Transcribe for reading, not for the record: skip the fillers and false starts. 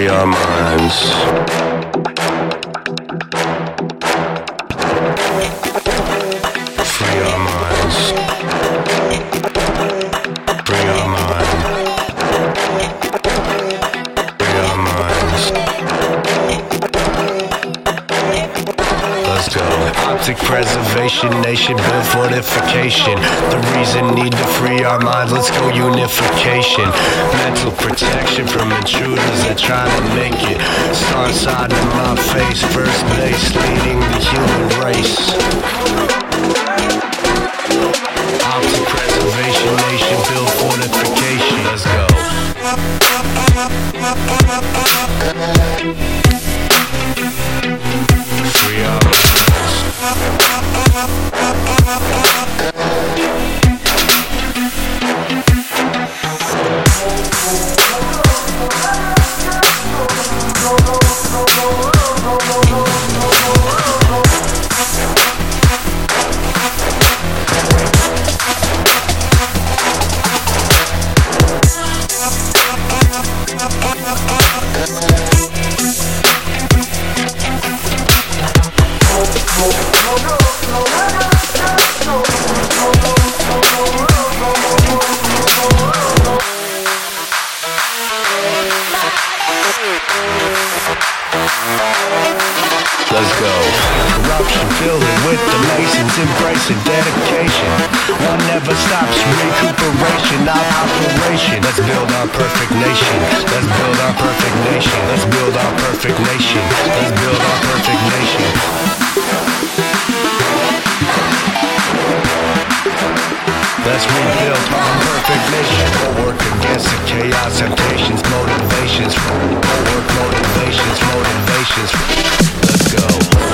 free our minds. Free our minds. Free our mind. Free our minds. Let's go. Optic preservation, nation built fortification. The reason need to free our minds. Let's go unification. Mental protection from intruders that try to make it. Sun side in my face, first base, leading the human race. Optic preservation, nation built fortification. Let's go. Free our minds. Let's go. Corruption filled it with the Masons embracing dedication. One never stops recuperation, not operation. Let's build our perfect nation. Let's build our perfect nation. Let's build our perfect nation. Let's build our perfect nation. Let's rebuild our perfect nation. We'll work against the chaos, temptations, motivations. We'll work motivations. Let's go.